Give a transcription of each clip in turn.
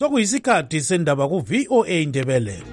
Sokuyisikhathi sendaba ku VOA Indebele.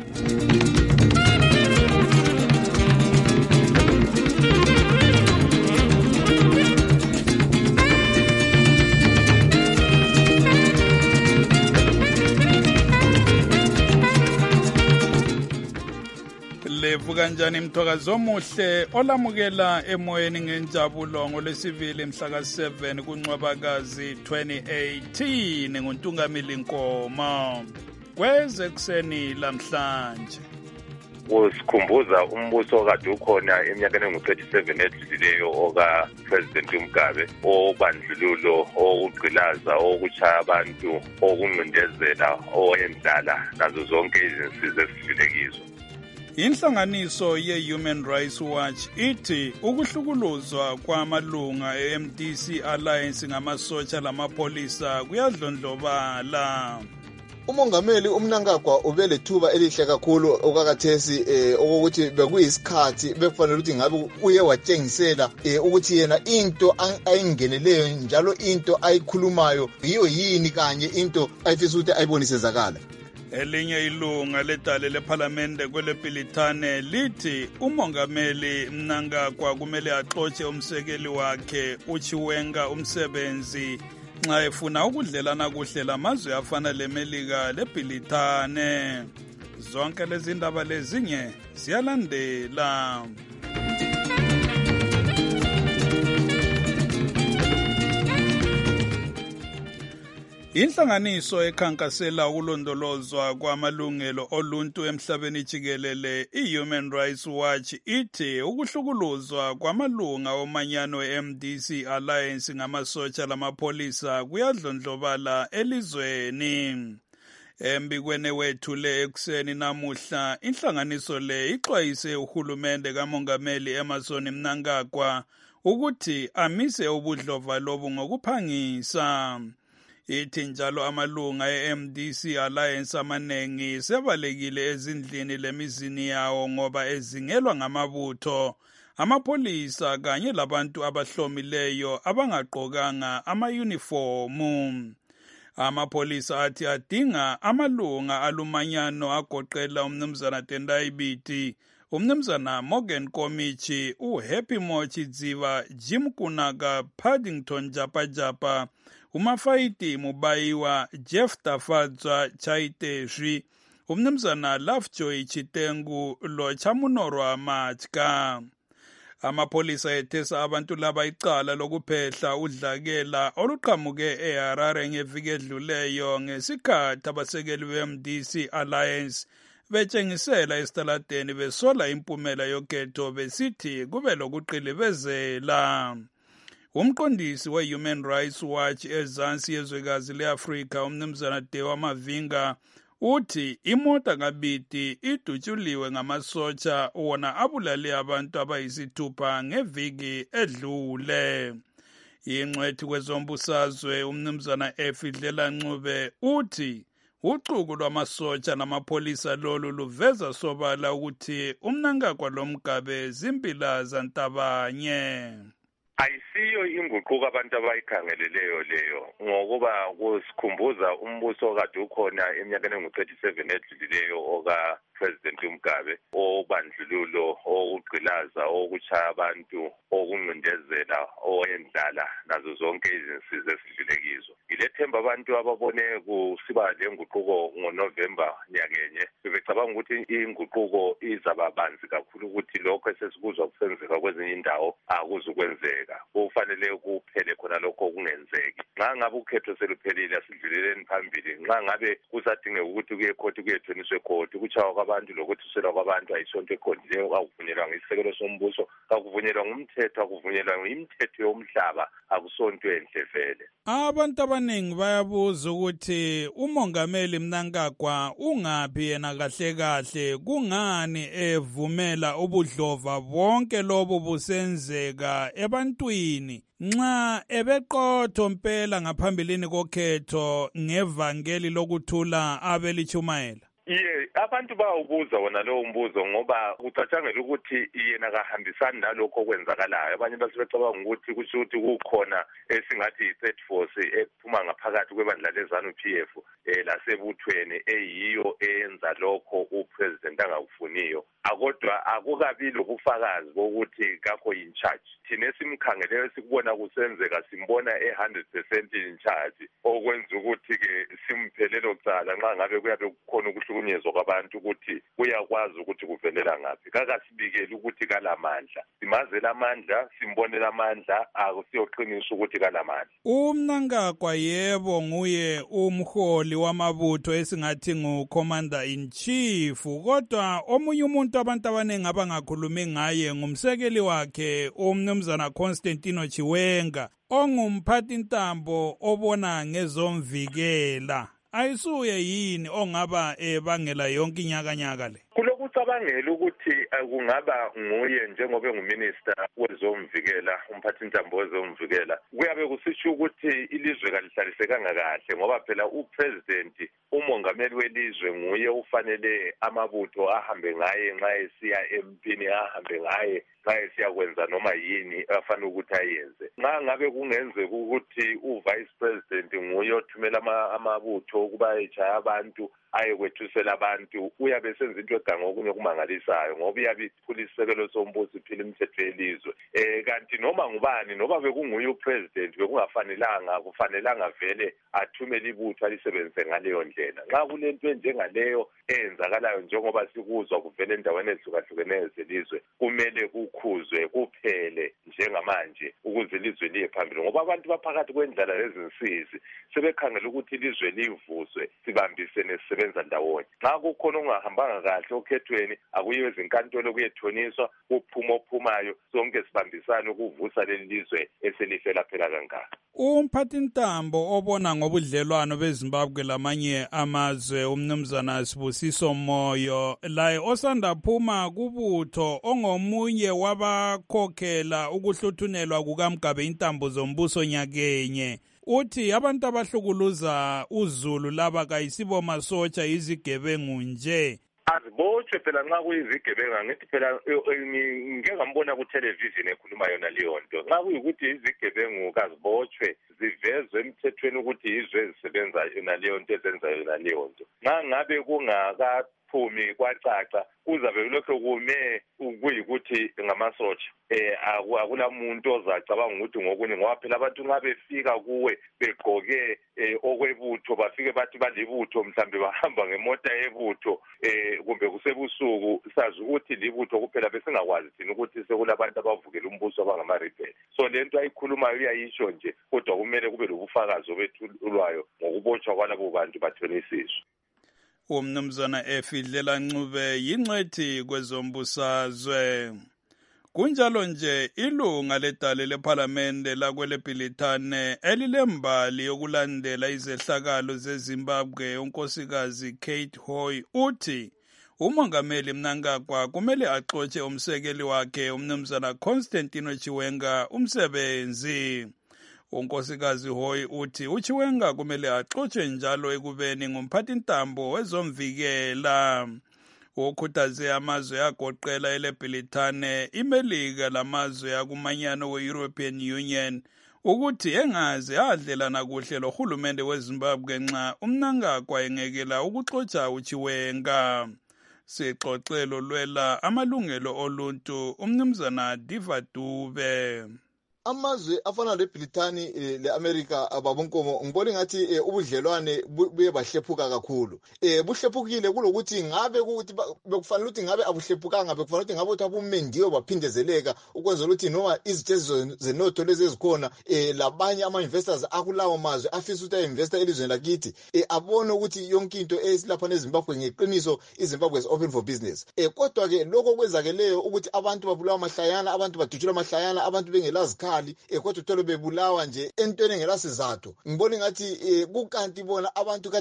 Levu kanjani mthokazi omuhle olamukela emoyeni ngenjabulo ngolwesibili mhla ka7 kuNcwabakazi 2018 nguNtungamili Nkomo kwezekuseni lamhlanje. Usikhumbuza umbuso kade ukhona eminyakeni engu-37 edlulileyo oka President Mugabe obandlululo okugqilaza okuchaya abantu okungcindezela oyendlala nazo zonke izinsiza esifilekizo. Inhlanganiso ye-Human Rights Watch ithi ukuhlukuluzwa kwamalunga e-MDC Alliance ngamasotsha lamapholisa kuyadlondlobala. Umongameli uMnangagwa ubelethuba elihle kakhulu okakathesi okokuthi bekuyisikhathi bekufanele ukuthi ngabe uye watshengisela ukuthi yena into ayingeneleyo njalo into ayikhulumayo yiyo yini kanye into ayifisa ukuthi ayibonisezakala. Elinye ilunga ledale lephalamende kweleBhilithane lithi umongameli Mnangagwa kumele axotshe umsekeli wakhe uChiwenga umsebenzi nxa efuna ukudlelana kuhle lamazwe afana leMelika leBhilithane. Zonke lezi ndaba lezinye ziyalandela. Inhlanganiso ekhankasela ukulondolozwa kwamalungelo oluntu emhlabeni jikelele i-Human Rights Watch ithi ukuhlukuluzwa kwamalunga omanyano e-MDC Alliance ngamasotsha lamapholisa kuyadlondlobala elizweni. Embikweni wethule ekuseni namuhla inhlanganiso le ixwayise uhulumende kamongameli Emmerson Mnangagwa ukuthi amise ubudlova lobu ngokuphangisa. Ithi njalo amalunga e-MDC Alliance amanengi sebalekile ezindlini lemizini yawo ngoba ezingelwa ngamabutho, amapholisa kanye labantu abahlomileyo abangaqokanga ama-uniformu. Amapholisa athi adinga amalunga alumanyano agoqela umnumzana Tendai Biti, umnumzana Morgan Komichi, uHappy Mochi Dziva, Jim Kunaka, Paddington Japajapa, uMafaiti Mubayiwa, Jeff Tafadzwa Chaiteshwi, umnumzana Lovejoy Chitengu lo Chamunorwa Machka. Amapholisa ethesa abantu laba icala lokuphehla udlakela oluqhamuke eHarare ngeviki edluleyo ngesikhathi abasekeli be-MDC Alliance betshengisela esitaladeni besola impumela yokhetho besithi kube lokuqilibezela. Umqondisi we-Human Rights Watch ezansi yezwekazi le-Afrika umnumzana Dewa Mavinga uthi imota kaBiti idutshuliwe ngamasotsha wona abulale abantu abayisithupha ngeviki edlule. Ingcwethi kwezombusazwe umnumzana Efidlela Ncube uthi uxuku lwamasotsha namapholisa lolu luveza sobala ukuthi uMnangagwa loMgabe zimpila zantabanye. Ayisiyo inguquko abantu abayikhangeleleyo leyo ngokuba kusikhumbuza umbuso kade ukhona eminyakeni engu-37 edlulileyo oka President Mugabe obandlululo okugqilaza okuchaya abantu okungcindezela oyendlala nazo zonke izinsiza esifilekizo. Ilethemba abantu ababone kusiba lenguquko ngoNovember nyakenye bebecabanga ukuthi inguquko izaba banzi kakhulu ukuthi lokho esesikuzwa kusenzeka kwezinye indawo akuzukwenzeka. Kufanele kuphele khona lokho okungenzeki. Nxa ngabe ukhetho seluphelile asidluleleni phambili. Nxa ngabe kusadingeka ukuthi kuye ekhoti kuyethoniswe ekhoti kuchawa kwabantu lokuthuselwa kwabantu ayisonto eqondileyo akuvunyelwa ngesisekelo sombuso akuvunyelwa ngumthetho akuvunyelwa imithetho yomhlaba akusonto enhle vele. Abantu abaningi bayabuza ukuthi umongameli Mnangagwa ungaphi yena kahle kahle kungani evumela ubudlova bonke lobo busenzeka ebantwini nxa ebeqotho mpela ngaphambilini kokhetho ngevangeli lokuthula abelichumayela. abantu bawubuza wona lowo mbuzo ngoba kucatshangela ukuthi yena kahambisani nalokho okwenzakalayo. Abanye basebecabanga ukuthi kusho ukuthi kukhona esingathi yi-third force ephuma ngaphakathi kwebandla leZANU-PF lasebuthweni eyiyo eyenza lokho upresident angakufuniyo. Kodwa akukabi lobufakazi bokuthi kakho in charge. Thina esimkhangeleyo sikubona kusenzeka simbona 100% in charge, okwenza ukuthi-ke simphelelo kucala nxa ngabe kuyabe kukhona ukuhlukunyezwa kwabantu ukuthi uyakwazi ukuthi kuvelela ngaphi. Kakasibikeli ukuthi kalamandla. Simazela amandla, simbonela amandla, akusiyoqinisa ukuthi kalamandla. UMnangagwa yebo nguye umholi wamabutho esingathi ngu-Commander in Chief, kodwa omunye umuntu abantu abaningi abangakhulumi ngaye ngumsekeli wakhe umnumzana Constantino Chiwenga ongumphathintambo obona ngezomvikela. Ayisuye yini ongaba bangela yonke inyakanyaka le? Kulokucabangela ukuthi kungaba nguye njengoba enguminister wezomvikela, umphathintambo wezomvikela. Kuyabe kusisho ukuthi ilizwe kalihlalisekanga kahle ngoba phela upresident, umongameli welizwe nguye ufanele amabutho ahambe ngaye nxa esiya empini, ahambe ngaye nxa esiyakwenza noma yini afanele ukuthi ayenze. Nxa ngabe kungenzeka ukuthi uvice president nguye othumela amabutho ukuba echaya abantu ayekwethusela abantu, uyabe senza into eganga okunye okumangalisayo ngoba uyabe iphula isisekelo sombuso, iphila imithetho yelizwe. Kanti noma ngubani, noba bekunguye upresident, kufanelanga vele athumele ibutho alisebenzise ngaleyo ndlela. Nxa kulento enjengaleyo eyenzakalayo njengoba sikuzwa kuvela endaweni ezihlukahlukeneyo zelizwe, kumele kukhuzwe kuphele njengamanje ukuze ilizwe liye phambili, ngoba abantu baphakathi kwendlala lezinsizi sebekhangela ukuthi ilizwe livuswe, sibambisene sisebenza ndawonye. Nxa kukhona ongahambanga kahle okhethweni, akuyiwe ezinkantolo kuyethoniswa, kuphuma ophumayo, sonke sibambisane ukuvusa leli lizwe eselifela phela kangaka. Umphathintambo obona ngobudlelwano beZimbabwe lamanye amazwe umnumzana Sibusiso Moyo laye osanda phuma kubutho ongomunye wabakhokhela ukuhluthunelwa kukaMgabe intambo zombuso nyakenye, uthi abantu abahlukuluza uZulu laba kayisibo masotsha, izigebengu nje. Azibotshwe phela nxa kuyizigebenga. Ngithi phela ngike ngambona ku-television ekhuluma yona leyo nto. Nxa kuyikuthi izigebengu kazibotshwe, zivezwe emthethweni ukuthi yizwe ezisebenza yona leyo nto, ezenza yona leyo nto. Nxa ngabe kungakaphumi kwacaca, kuzabe kulokho kume kuyikuthi ngamasotsha. Akula muntu ozacabanga ukuthi ngokunye ngoba phela abantu nxa befika kuwe begqoke okwebutho, bafike bathi balibutho, mhlambe bahamba ngemota yebutho, kumbe kusebusuku, sazi ukuthi libutho kuphela, besingakwazi thina ukuthi sekulabantu abavukela umbuso abangama-rebel. So lento ayikhulumayo uyayisho nje, kodwa kumele kube lobufakazi obethulwayo ngokubotshwa kwalabo bantu bathonisiswe. Umnumzana Efidlela Ncube yingcwethi kwezombusazwe. Kunjalo nje ilunga ledale lephalamende lakweleBhilitane elilembali yokulandela izehlakalo zeZimbabwe unkosikazi Kate Hoy uthi umongameli Mnangagwa kumele axotshe umsekeli wakhe umnumzana Constantino Chiwenga umsebenzi. Unkosikazi Hoy uthi uChiwenga kumele axotshe njalo ekubeni ngumphathintambo wezomvikela. Ukhuthaze amazwe agoqela eleBhilitane, iMelika lamazwe akumanyano we-European Union ukuthi engaze adlelana kuhle lohulumende weZimbabwe nxa uMnangagwa engekela ukuxotsha uChiwenga. Sixoxelo lwela amalungelo oluntu umnumzana Diva Dube. Amazwe afana leBhilitani le-America ababonkomo ngibona ngathi ubudlelwane buye bahlephuka kakhulu. Buhlephukile kulokuthi ngabe ukuthi bekufanele ukuthi ngabe abuhlephukanga, bekufanele ukuthi ngabe abumendiwe baphindezeleka ukwenzela ukuthi noma izitezo zenotho lezi ezikhona labanye ama-investors akulawo mazwe afisa ukuthi ayi-investa elizweni lakithi abone ukuthi yonke into esilapha neZimbabwe ngeqiniso iZimbabwe is open for business. Kodwa-ke lokho kwenzakeleyo ukuthi abantu babulawa mahlayana, abantu badutshulwa mahlayana, abantu bengelazikhali izikhali kodwa uthole bebulawa nje entweni engelasizathu. Ngibona ngathi kukanti bona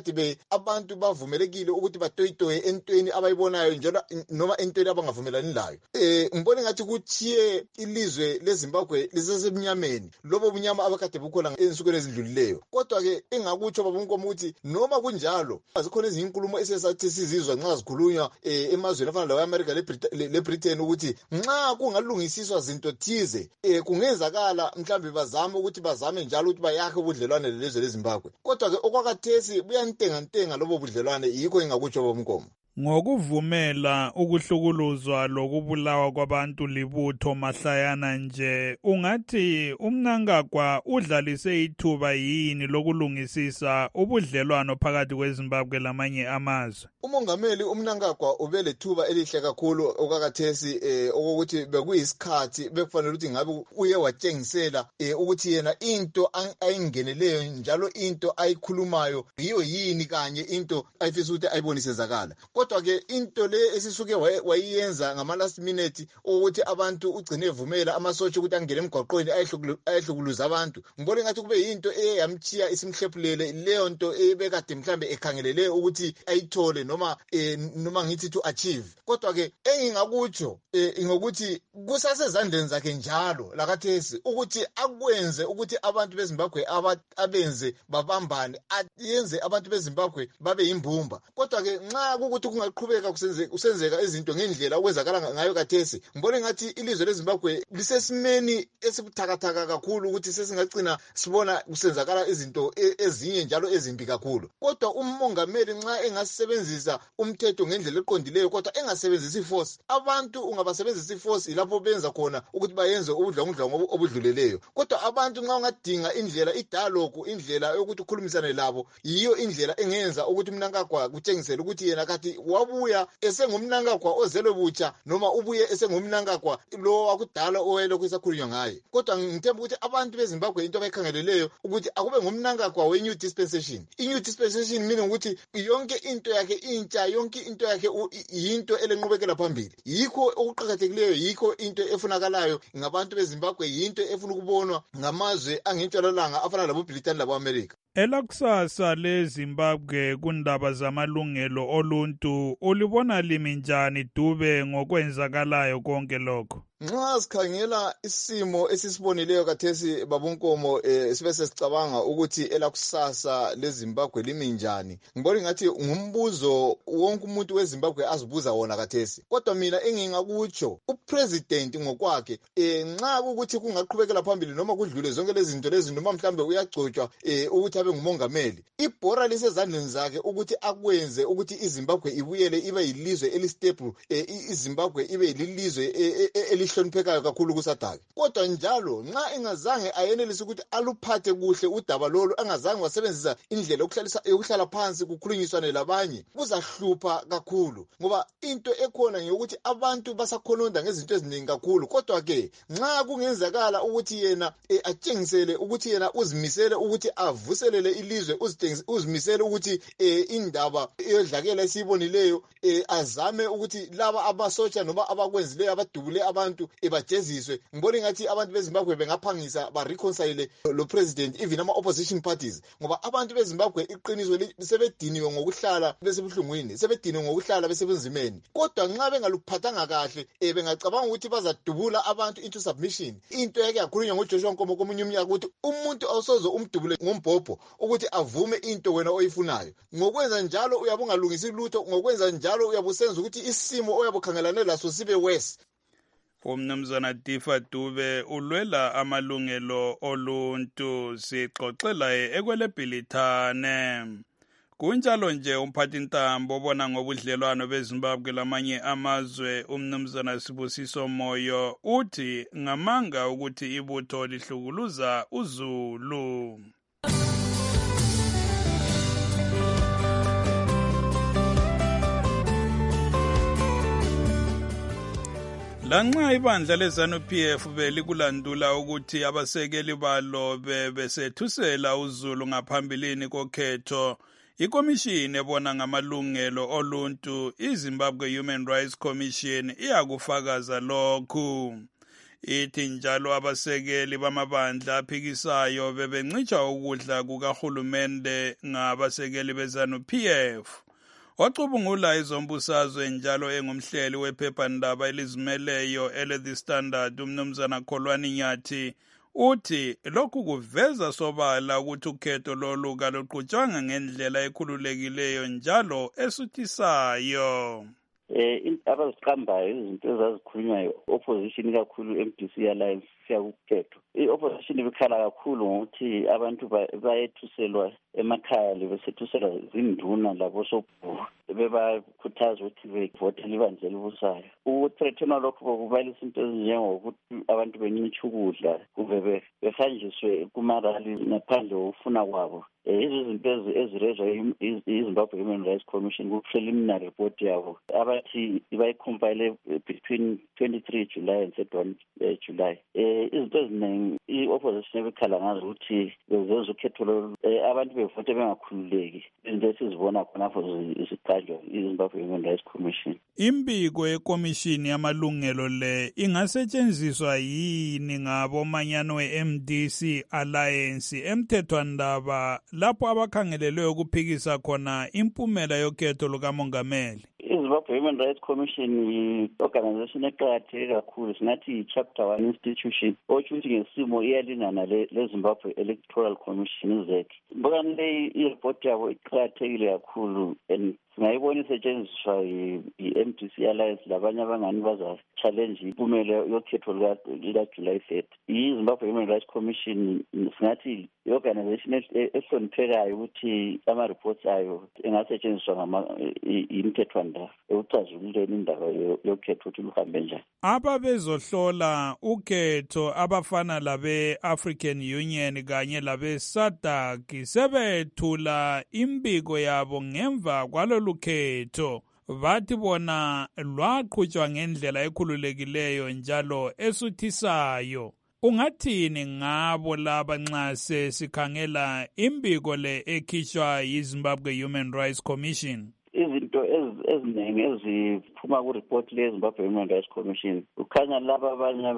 abantu bavumelekile ukuthi batoyitoye entweni abayibonayo njalo noma entweni abangavumelani layo. Ngibona ngathi kuthiye ilizwe leZimbabwe lisesemnyameni, lobo bunyama abakade bukhona ensukwini ezidlulileyo. Kodwa ke engakutsho babunkomo ukuthi noma kunjalo azikhona ezinye inkulumo esesathi sizizwa nxa zikhulunywa emazweni afana lawe-America le-Britain ukuthi nxa kungalungisiswa zinto thize kungenzakala mhlawumbe bazame njalo ukuthi bayakhe ubudlelwane lelizwe leZimbabwe. Kodwa ke okwakathesi buyantengantenga lobo budlelwane, yikho engakutsho babunkomo. Ngokuvumela ukuhlukuluzwa lokubulawa kwabantu libutho mahlayana nje, ungathi uMnangagwa udlalise ithuba yini lokulungisisa ubudlelwano phakathi kweZimbabwe lamanye amazwe? Umongameli uMnangagwa ubelethuba elihle kakhulu okakathesi okokuthi bekuyisikhathi bekufanele ukuthi ngabe uye watshengisela ukuthi yena into ayingeneleyo njalo into ayikhulumayo yiyo yini kanye into ayifisa ukuthi ayibonisezakala. Kodwa ke into le esisuke wayiyenza ngama last minute ukuthi abantu ugcine evumela amasotsha ukuthi angene emgwaqweni ayehlukuluza abantu, ngibona ngathi kube yinto eyamthiya isimhlephulele leyo nto ebekade mhlambe ekhangelele ukuthi ayithole noma ngithi to achieve. Kodwa ke engingakutsho ngokuthi kusasezandleni zakhe njalo lakathesi ukuthi akwenze ukuthi abantu beZimbabwe abenze babambane, ayenze abantu beZimbabwe babe yimbumba. Kodwa ke nxa ukuthi kungaqhubeka kusenzeka izinto ngendlela okwenzakala ngayo kathesi, ngibona ngathi ilizwe leZimbabwe lisesimeni esibuthakathaka kakhulu ukuthi sesingagcina sibona kusenzakala izinto ezinye njalo ezimbi kakhulu. Kodwa umongameli nxa engasebenzisa umthetho ngendlela eqondileyo kodwa engasebenzisi iforce, abantu ungabasebenzisa iforce lapho benza khona ukuthi bayenze ubudlwangudlwangu obudluleleyo. Kodwa abantu nxa ungadinga indlela idialogue, indlela yokuthi ukhulumisane labo, yiyo indlela engenza ukuthi uMnangagwa kutshengisele ukuthi yena kathi wabuya esengumNangagwa ozelwe butsha noma ubuye esengumNangagwa lo wakudala owayelokhu esakhulunywa ngaye. Kodwa ngithemba ukuthi abantu beZimbabwe into abayikhangeleleyo ukuthi akube ngumNangagwa we-new dispensation. I-new dispensation meaning ukuthi yonke into yakhe intsha, yonke into yakhe yinto elenqubekela phambili. Yikho okuqhakathekileyo, yikho into efunakalayo ngabantu beZimbabwe, yinto efuna ukubonwa ngamazwe angentshonalanga afana labo-Britain labo-America. Elakusasa leZimbabwe kundaba zamalungelo oluntu ulibona limi njani Dube ngokwenzakalayo konke lokho? Nxa sikhangela isimo esisibonileyo kathesi babunkomo sibe sesicabanga ukuthi elakusasa leZimbabwe limi njani, ngibona ngathi ngumbuzo wonke umuntu weZimbabwe azibuza wona kathesi. Kodwa mina engingakutsho upresident ngokwakhe nxa ukuthi kungaqhubekela phambili noma kudlule zonke lezi zinto lezi noma mhlambe uyagcotshwa ukuthi abe ngumongameli, ibhora lisezandleni zakhe ukuthi akwenze ukuthi iZimbabwe ibuyele ibe yilizwe elistable, iZimbabwe ibe yilizwe elihloniphekayo kakhulu kusadake. Kodwa njalo nxa engazange ayenelise ukuthi aluphathe kuhle udaba lolu, angazange wasebenzisa indlela yokuhlala phansi kukhulunyiswane labanye, kuzahlupha kakhulu ngoba into ekhona ngeyokuthi abantu basakhononda ngezinto eziningi kakhulu. Kodwa ke nxa kungenzakala ukuthi yena atshengisele ukuthi yena uzimisele ukuthi avuselele ilizwe, uzimisele ukuthi indaba eyodlakela esiyibonileyo azame ukuthi laba abasotsha noma abakwenzileyo abadubule abantu ebajeziswe, ngibona ngathi abantu beZimbabwe bengaphangisa ba-reconcile lo president, even ama-opposition parties, ngoba abantu beZimbabwe iqiniso sebediniwe ngokuhlala besebuhlungwini, sebediniwe ngokuhlala besebunzimeni. Kodwa nxa bengaluphathanga kahle bengacabanga ukuthi bazadubula abantu into submission. Into yake yakhulunywa ngoJoshua Nkomo komunye umnyaka ukuthi umuntu awusoze umdubule ngombhobho ukuthi avume into wena oyifunayo. Ngokwenza njalo uyabe ungalungisi lutho, ngokwenza njalo uyabe usenza ukuthi isimo oyabe ukhangelane laso sibe worse. Umnumzana Difa Dube ulwela amalungelo oluntu, sixoxela ekweleBhilithane. Kunjalo nje umphathintambo obona ngobudlelwano beZimbabwe lamanye amazwe umnumzana Sibusiso Moyo uthi ngamanga ukuthi ibutho lihlukuluza uZulu. Lanxa ibandla leZANU-PF belikulandula ukuthi abasekeli balo besethusela uZulu ngaphambilini kokhetho, ikomishini ebona ngamalungelo oluntu, iZimbabwe Human Rights Commission, iyakufakaza lokhu. Ithi njalo abasekeli bamabandla aphikisayo bebencitsha ukudla kukahulumende ngabasekeli beZANU-PF. Wacubungula izombusazwe njalo engumhleli wephephandaba elizimeleyo ele-The Standard uMnumzana Kholwane Nyathi uthi lokhu kuveza sobala ukuthi ukhetho lolu kaluqhutshwanga ngendlela ekhululekileyo njalo esuthisayo. Abaziqambayo izinto ezazikhulunywayo opposition kakhulu MDC Alliance siyakukhetho. I-opposition ibikhala kakhulu ngokuthi abantu bayethuselwa emakhaya besethuselwa zinduna labo sobhuku bebakhuthaza ukuthi bevotele ibandla elibusayo. Ukuthrethenwa lokho kokubalisa into ezinjengokuthi abantu bencitshe ukudla kumbe behanjiswe kumarali ngaphandle kokufuna kwabo. Izinto ezirezwa iZimbabwe Human Rights Commission ku-preliminary report yabo abathi bayicompile between 23 July and 31 July. Izinto eziningi i-opposition ebikhala ngazo ukuthi bezenza ukhetho abantu bevote bengakhululeki. Izinto esizibona khonapho ziqanjwa iZimbabwe Human Rights Commission. Imbiko yekomishini yamalungelo le ingasetshenziswa yini ngabomanyano we-MDC Alliance emthethwandaba lapho abakhangelelwe ukuphikisa khona impumela yokhetho lukamongameli? iZimbabwe Human Rights Commission yi-organization eqakatheke kakhulu, singathi yi-chapter 1 institution otsho ukuthi ngesimo iyalingana le-Zimbabwe Electoral Commission ZEC. Mbukani leyi i-report yabo iqakathekile kakhulu and singayibona isetshenziswa yi-MDC Alliance labanye abangani baza-challenge impumela yokhetho luka-July 30. I-Zimbabwe Human Rights Commission singathi i-organization ehloniphekayo ukuthi ama-reports ayo engasetshenziswa imthethwandaba ekuxazululeni indaba yokhetho ukuthi luhambe njani. Ababezohlola ukhetho abafana labe-African Union kanye labe-SADC sebethula imbiko yabo ngemva kwalolu khetho. Bathi bona lwaqhutshwa ngendlela ekhululekileyo njalo esuthisayo. Ungathini ngabo laba nxa sesikhangela imbiko le ekhishwa yiZimbabwe Human Rights Commission? Izinto eziningi eziphuma ku-report le-Zimbabwe Human Rights Commission kukhanya laba abanye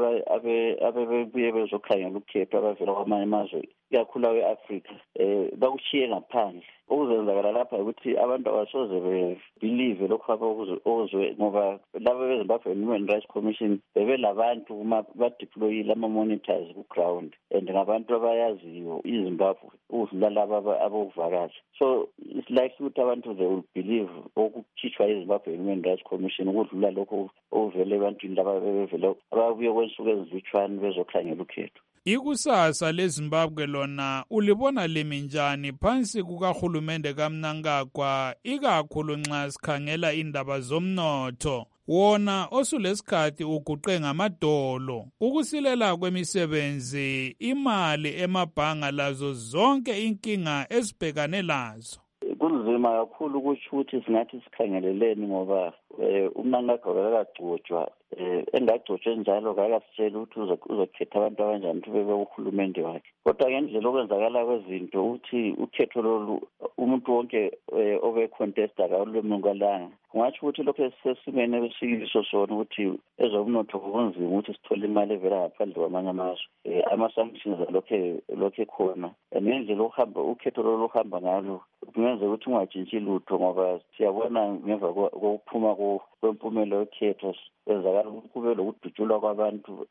abebuye bezokhangela ukhetho abavela kwamanye amazwe ikakhulu awe-Afrika bakushiye ngaphandle. Okuzenzakala lapha ukuthi abantu abasoze bebelieve lokho okuzwe ngoba laba beZimbabwe Human Rights Commission bebelabantu badeployile ama-monitors ku-ground and ngabantu abayaziyo iZimbabwe ukudlula laba abokuvakasha. So it's likely ukuthi abantu they will believe okukhishwa yiZimbabwe Human Rights Commission ukudlula lokho okuvele ebantwini laba bebevele ababuye kwensuku ezilutshwane bezokhangela ukhetho. Ikusasa leZimbabwe lona ulibona limi njani phansi kukahulumende kaMnangagwa ikakhulu nxa sikhangela indaba zomnotho? Wona osulesikhathi uguqe ngamadolo, ukusilela kwemisebenzi, imali emabhanga lazo zonke inkinga esibhekane lazo. Kunzima kakhulu ukuthi singathi sikhangeleleni ngoba uMnangagwa akagcotshwa engagcotshwe njalo akasitshela ukuthi uzokhetha abantu abanjani ukuthi bebe uhulumende wakhe. Kodwa ngendlela okwenzakala kwezinto ukuthi ukhetho lolu umuntu wonke obecontesta akawulwemukalanga. Kungatsho ukuthi lokho sesimene esiyiso sona ukuthi ezomnotho kunzima ukuthi sithole imali evela ngaphandle kwamanye amazwe. Ama-sanctions lokho khona ngendlela ukhetho lolu uhamba ngalo kungenza ukuthi ungajintshi lutho ngoba siyabona ngemva kokuphuma kwempumela yokhetho kwenzakala ukuthi kube lokudutshulwa kwabantu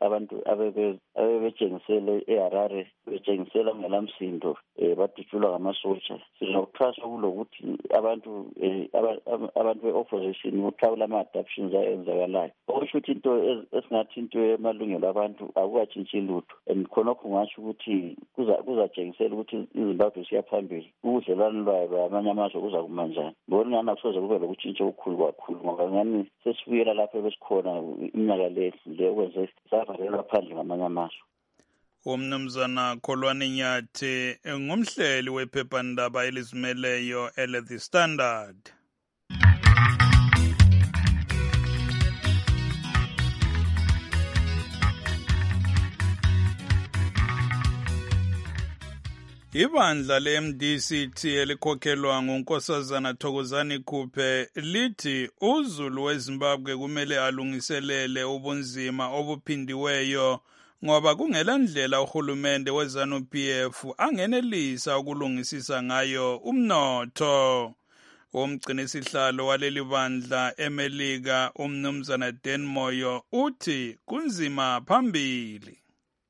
abebejengisele eHarare betshengisela ngelamsindo badutshulwa ngamasotsha. Sinokuthwasa kulokuthi abantu be-opposition kuthawula ama-adoptions ayenzakalayo. Okusho ukuthi into esingathi into yamalungelo abantu akukajintshi lutho and khonokho kungasho ukuthi kuzatshengisela ukuthi iZimbabwe siyaphambili. Ubudlelwano lwayo bamanye amazwe kuza kuma njani? Ngibona ngani akusoze kube lokutshintsha okukhulu kakhulu ngoba ngani sesibuyela lapho besikhona iminyaka le okwenze savalelwa phandle ngamanye amazwe. UMnumzana Kholwane Nyathi ngumhleli wephephandaba elizimeleyo ele-The Standard. Ibandla le-MDC elikhokhelwa nguNkosazana Thokozani Kupe lithi uZulu weZimbabwe kumele alungiselele ubunzima obuphindiweyo ngoba kungela ndlela uhulumende we-ZANU-PF angenelisa ukulungisisa ngayo umnotho. Umgcinisihlalo waleli bandla eMelika umnumzana Dan Moyo uthi kunzima phambili.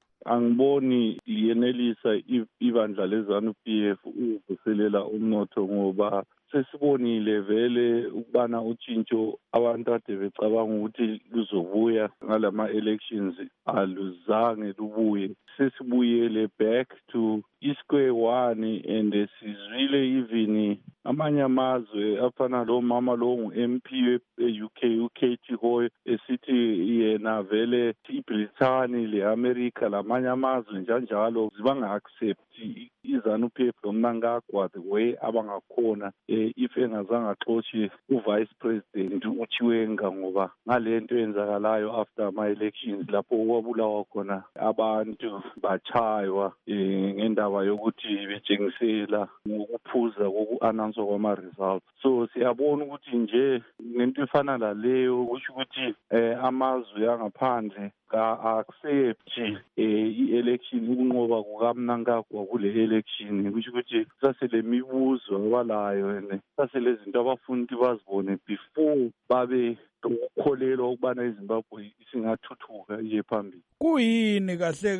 Angiboni liyenelisa ibandla le-ZANU-PF ukuvuselela umnotho ngoba sesibonile vele ukubana utshintsho abantu ade becabanga ukuthi luzobuya ngalama elections aluzange lubuye. Sesibuyele back to square one and sizwile even amanye amazwe afana lo mama lo ngu-MP e-UK uKatie Hoy esithi yena vele iBrithani le-America lamanye amazwe njalo zibanga-accept i-ZANU-PF lo Mnangagwa the way abangakhona if engazange axotshe uvice president uChiwenga ngoba ngale nto eyenzakalayo after ama-elections lapho kwabulawa khona abantu bachaywa ngendaba yokuthi betshengisela ngokuphuza koku-announce kwama-results. So siyabona ukuthi nje ngento efana laleyo kusho ukuthi amazwe angaphandle ka-accept i-election ukunqoba kukaMnangagwa kule election kusho ukuthi sasele mibuzo abalayo sasele izinto abafuna ukuthi bazibone before babe ukukholelwa ukubana iZimbabwe isingathuthuka iye phambili. Kuyini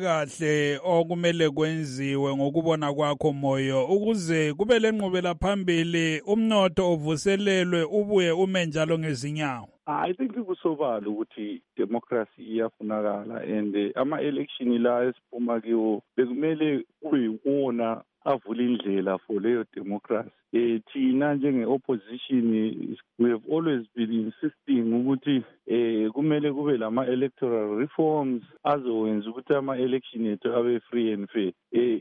kahle okumele kwenziwe ngokubona kwakho Moyo ukuze kube lenqubela phambili umnotho uvuselelwe ubuye ume njalo ngezinyawo? I think kusobala ukuthi democracy iyafunakala and ama-election la esiphuma kiwo bekumele kube yiwona avula indlela for leyo democracy. Thina njenge-opposition we have always been insisting ukuthi kumele kube lama-electoral reforms azokwenza ukuthi ama-election ethu abe free and fair.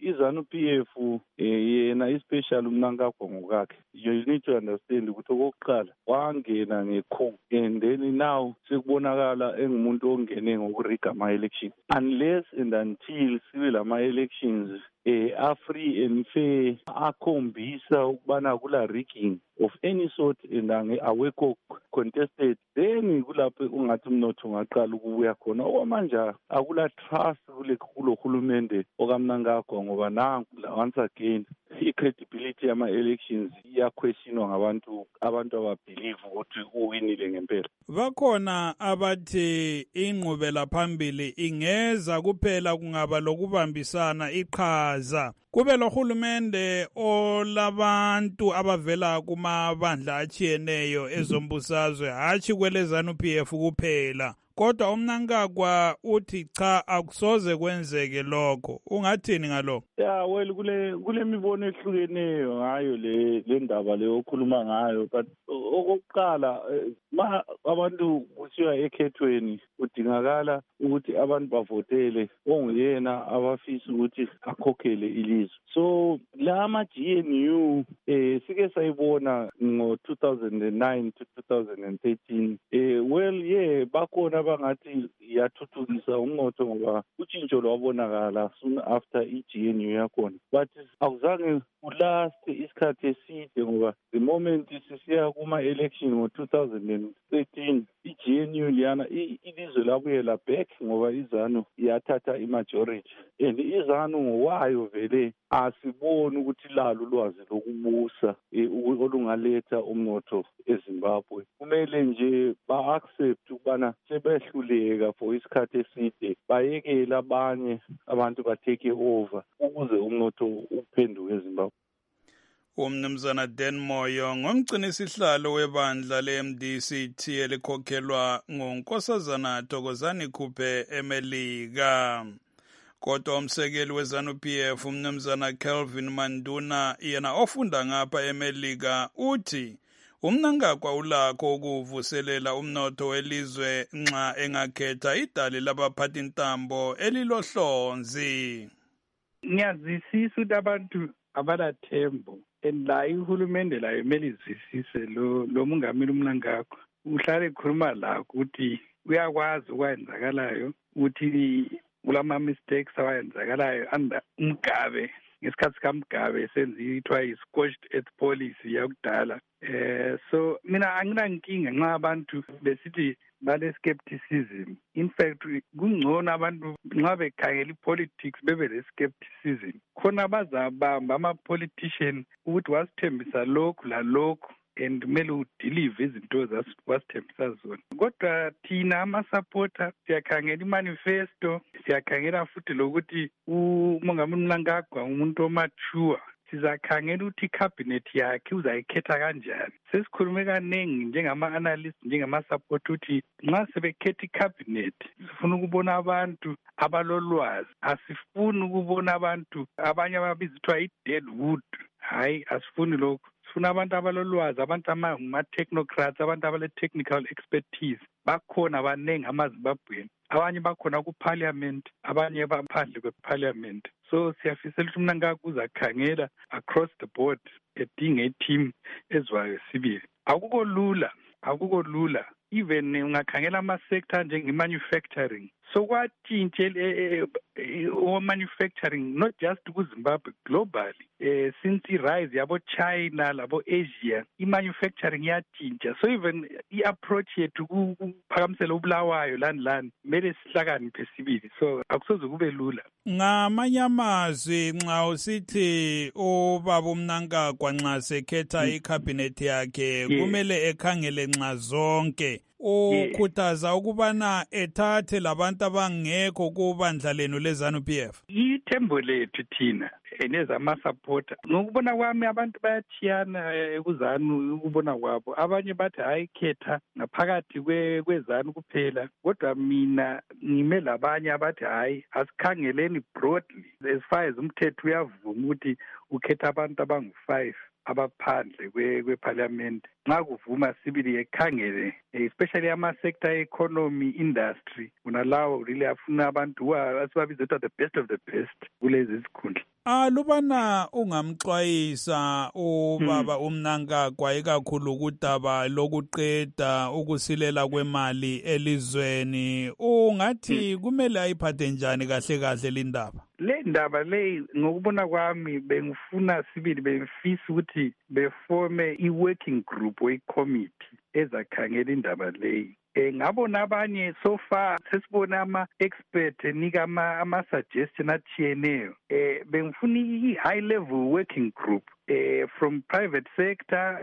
I-ZANU-PF yena especially uMnangagwa ngokakhe, you need to understand ukuthi okokuqala wangena nge-coup and then now sekubonakala engumuntu ongene ngokuriga ama-election. Unless and until sibe lama-elections a-free and fair akhombisa ukubana kula rigging of any sort and awekho contested, then kulapho ungathi umnotho ungaqala ukubuya khona. Okwamanje akula trust kulo hulumende okaMnangagwa ngoba nanku once again i-credibility yama-elections iyaquestionwa ngabantu ababelieve ukuthi uwinile ngempela. Bakhona abathi inqubela phambili ingeza kuphela kungaba lokubambisana iqhaza kube lo hulumende olabantu abavela kumabandla achiyeneyo ezombusazwe hatshi kwele ZANU-PF kuphela. Kodwa uMnangagwa uthi cha akusoze kwenzeke lokho. Ungathini ngalokho? Yeah, well kule mibono ehlukeneyo ngayo le ndaba le okhuluma ngayo, but okokuqala ma abantu kusiwa ekhethweni kudingakala ukuthi abantu bavotele onguyena abafisa ukuthi akhokhele ilizwe. So lama GNU sike sayibona ngo-2009 to 2013 well yeah bakhona bangathi iyathuthukisa umnotho ngoba utshintsho lwabonakala soon after i-GNU yakhona, but akuzange kulaste isikhathi eside ngoba the moment sisiya kuma-election ngo-2013 i-GNU liyana ilizwe labuyela back ngoba iZANU iyathatha i-majority and iZANU ngowayo vele asiboni ukuthi lalo ulwazi lokubusa olungaletha umnotho eZimbabwe. Kumele nje ba-accept ukubana sebehluleka for isikhathi eside bayekele abanye abantu ba-take over ukuze umnotho uphenduke eZimbabwe. Umnumzana Dan Moyo ngomgcinisihlalo webandla le-MDC elikhokhelwa nguNkosazana Thokozani Kupe eMelika. Kodwa umsekeli we-ZANU-PF umnumzana Kelvin Manduna yena ofunda ngapha eMelika uthi uMnangagwa ulakho ukuvuselela umnotho welizwe nxa engakhetha idali labaphathi ntambo elilohlonzi. Ngiyazwisisa ukuthi abantu abalathembo laye uhulumende laye kumele izwisise lo mongameli uMnangagwa uhlale ekhuluma la ukuthi uyakwazi okwenzakalayo ukuthi kulama mistakes awayenzakalayo under Mugabe ngesikhathi sikaMgabe senzithwa i-scorched earth policy yakudala. So mina anginankinga nxa abantu besithi bale-skepticism. In fact, kungcono abantu nxa bekhangela i-politics bebe le-skepticism. Khona bazabamba ama-politician ukuthi wasithembisa lokhu lalokhu and kumele udelive izinto wasithembisa zona. Kodwa thina ama-supporter siyakhangela i-manifesto, siyakhangela futhi lokuthi uMongameli Mnangagwa umuntu omature. Sizakhangela ukuthi i-cabinet yakhe uzayikhetha kanjani. Sesikhulume kaningi njengama-analyst, njengama-support ukuthi nxa sebekhetha i-cabinet sifuna ukubona abantu abalolwazi. Asifuni ukubona abantu abanye ababiza kuthiwa i-deadwood. Hayi, asifuni lokho. Sifuna abantu abalolwazi, abantu ama-technocrats, abantu abale-technical expertise. Bakhona abanengi amaZimbabwean. Abanye bakhona ku-parliament, abanye baphandle kwe-parliament. So siyafisela ukuthi Mnangagwa uzakhangela across the board edinga i-team ezwayo sibili. Akukho lula. Even ungakhangela ama-sector njenge-manufacturing. So kwatshintshe manufacturing not just kuZimbabwe, globally. Since i-rise yabo China labo Asia, i-manufacturing yatshintsha. So even i-approach yethu kuphakamisela uBulawayo lani kumele sihlakaniphe sibili. So akusoze kube lula. Ngamanye amazwi nxa usithi ubaba uMnangagwa nxa sekhetha ikhabinethi yakhe kumele ekhangele nxa zonke. Ukhuthaza ukubana ethathe labantu abangekho kubandla lenu leZANU-PF. Ithembo lethu thina nezama-supporter. Ngokubona kwami abantu bayachiyana kuZANU ukubona kwabo. Abanye bathi hayi khetha ngaphakathi kweZANU kuphela. Kodwa mina ngime labanye abathi hayi asikhangeleni broadly. As far as umthetho uyavuma ukuthi ukhetha abantu abangu-5 abaphandle kwe-parliament. Nxa kuvuma sibili ekhangele, especially ama-sector economy, industry, unalawo really afuna abantu asibabiza the best of the best kulezi zikhundla. Lubana ungamxwayisa ubaba uMnangagwa ikakhulu kudaba lokuqeda ukusilela kwemali elizweni, ungathi kumele ayiphathe njani kahle lindaba? Le ndaba le ngokubona kwami bengifuna sibili bengifisa ukuthi beforme i-working group or i-committee ezakhangela indaba leyi. Ngabona abanye so far sesibona ama-expert enika ama-suggestion atshiyeneyo. Bengifuna i-high level working group from private sector,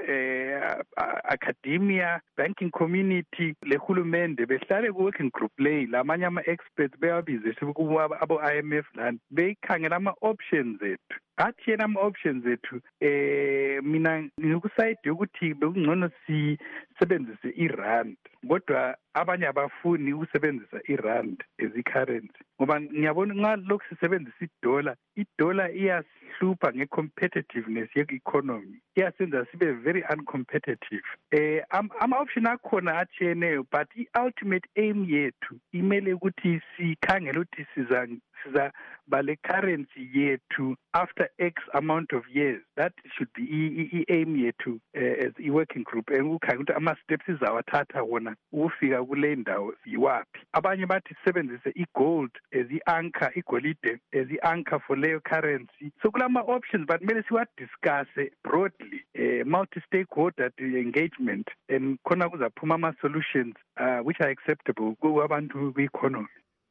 academia, banking community, lehulumende behlale ku-working group leyi lamanye ama-experts beyabize abo-IMF lani beyikhangela ama-options ethu. Athi yena ama-options ethu mina ngikusayide ukuthi bekungcono sisebenzise i-rand, kodwa abanye abafuni ukusebenzisa i-rand as i-currency ngoba ngiyabona nxa lokhu sisebenzisa i-dollar iyasihlupha nge-competitiveness ye-economy, iyasenza sibe very uncompetitive. Ama-option akhona atshiyeneyo, but i-ultimate aim yethu imele ukuthi sikhangele ukuthi siza bale currency yethu after X amount of years. That should be i-aim yethu as i-working group. Ukukhangela ukuthi ama-steps izawathatha wona ukufika kule ndawo yiwaphi. Abanye bathi sisebenzise i-gold as i-anchor, igolide as i-anchor for leyo currency. So kulama-options but kumele siwadiscusse broadly, multi-stakeholder engagement, and khona kuzaphuma ama-solutions which are acceptable kubantu kwi-economy.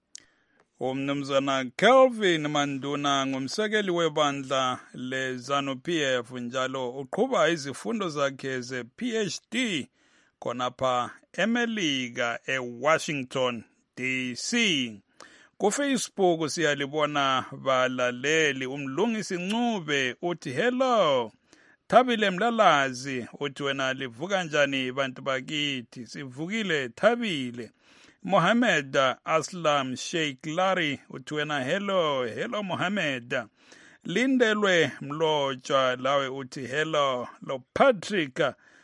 Umnumzana Kelvin Manduna ngumsekeli webandla leZANU-PF njalo uqhuba izifundo zakhe ze-PhD khonapha eMelika eWashington DC. KuFacebook siyalibona balaleli. Umlungisi Ncube uthi hello Thabile Mlalazi, uthi wena livuka njani bantu bakithi? Sivukile Thabile. Mohammed Aslam Sheikh Lari uthi wena hello Mohammed. Lindelwe Mlotshwa lawe uthi hello. Lo Patrick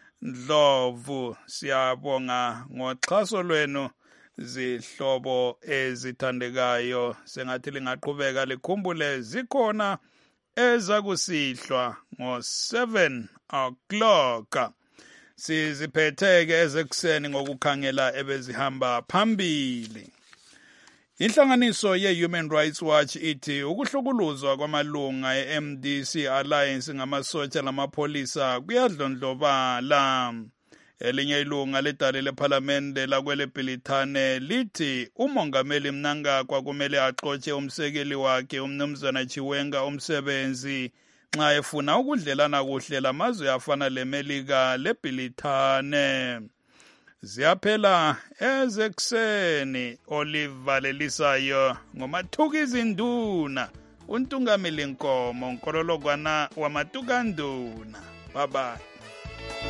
Ndlovu siyabonga ngoxhaso lwenu zihlobo ezithandekayo. Sengathi lingaqhubeka likhumbule zikhona ezakusihlwa ngo-7 o'clock. Siziphetheke ezekuseni ngokukhangela ebezihamba phambili. Inhlanganiso ye-Human Rights Watch ithi ukuhlukuluzwa kwamalunga e-MDC Alliance ngamasotsha lamapholisa kuyadlondlobala. Elinye ilunga ledale lephalamende lakwele Bhilithane lithi umongameli Mnangagwa kumele axotshe umsekeli wakhe umnumzana Chiwenga umsebenzi nxa efuna ukudlelana kuhle lamazwe afana leMelika leBhilithane. Ziyaphela ezekuseni Oliver Lelisayo ngomathukizi nduna untungameli Nkomo nkololokwana wamatukanduna. Bye bye.